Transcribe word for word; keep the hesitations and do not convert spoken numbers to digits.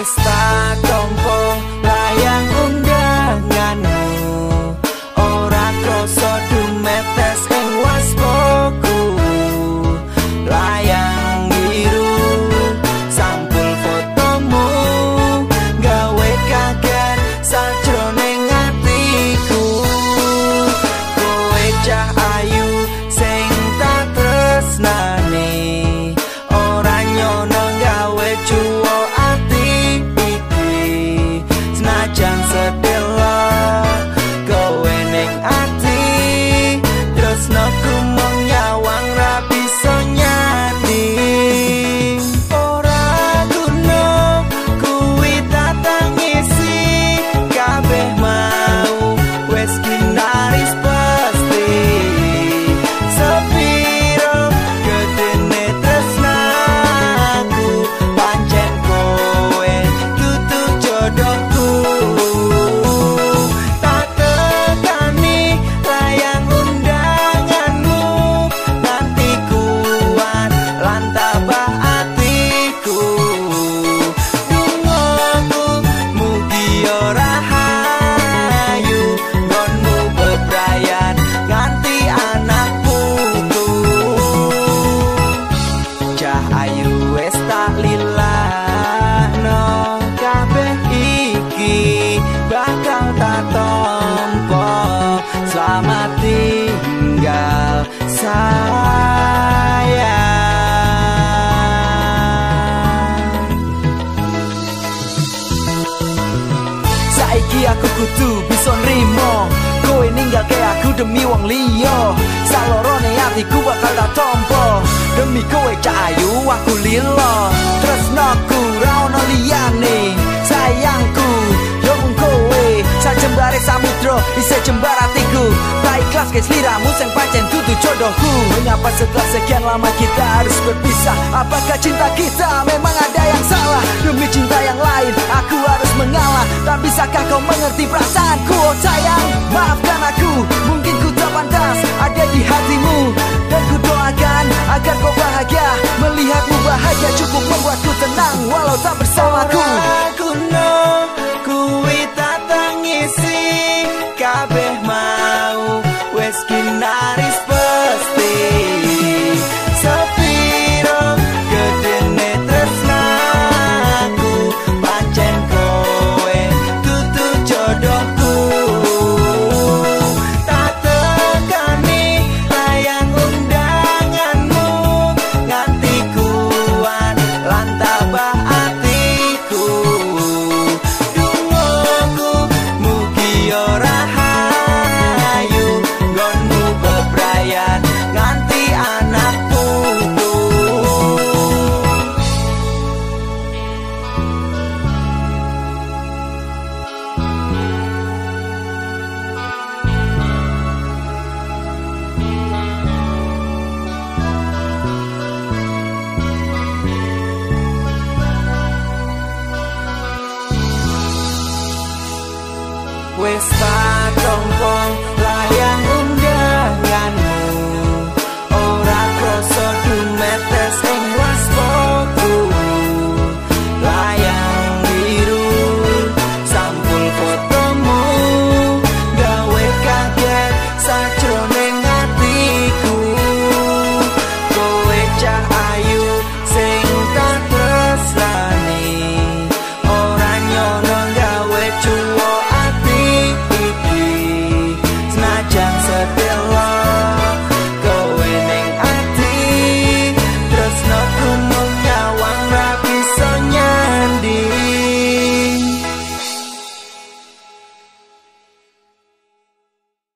Wis tak tompo layang undanganmu, ora krasa dumetes ing waspaku. Layang biru sampul fotomu gawe kaget sajroning atiku. Kowe cah ayu sing tak tresnani, ora nyono gawe cuwo ati iki. Senajan sedelo kowe ning ati, tresnaku mung nyawang ra bisa nyati. Ora guna kuwi tak tangisi, kabeh mau wis ginaris pasti. Sepiro gedene tresnaku, pancen kowe dudu jodohku. Tak tekani layang undanganmu, nanti kuat lan tabah atiku. Dungoku mugi ora hayu, nggonmu bebrayan nganti anak putu. Cah ayu wis tak lilahno, kabeh iki bakal tak tompo. Selamat tinggal sayang. Saiki aku kudu bisa nrimo kowe ninggalke aku demi wong liya. Salorone atiku bakal tak tompo, demi kowe cah ayu aku lilo. Tresnaku ra ono liyane, sayangku yo mung kowe. Sajembare samudra isih jembar atiku, tak ikhlas ke sliramu sing pancen dudu jodohku. Mengapa setelah sekian lama kita harus berpisah? Apakah cinta kita memang ada yang salah? Demi cinta yang lain aku harus mengalah. Tak bisakah kau mengerti perasaanku? Oh sayang, maafkan aku, mungkin ku tak pantas ada di hatimu. Dan ku doakan agar kau bahagia, melihatmu bahagia cukup membuatku tenang walau tak bersamaku. Ora guna kuwi tak tangisi, kabeh mau wis ginaris pasti. Sepiro gedene tresnaku, pancen kowe dudu jodohku. Tak tekani layang undanganmu, nganti kuat lan tabah atiku. Dungoku mugi ora hayu, nggonmu bebrayan nganti anak putu. Wis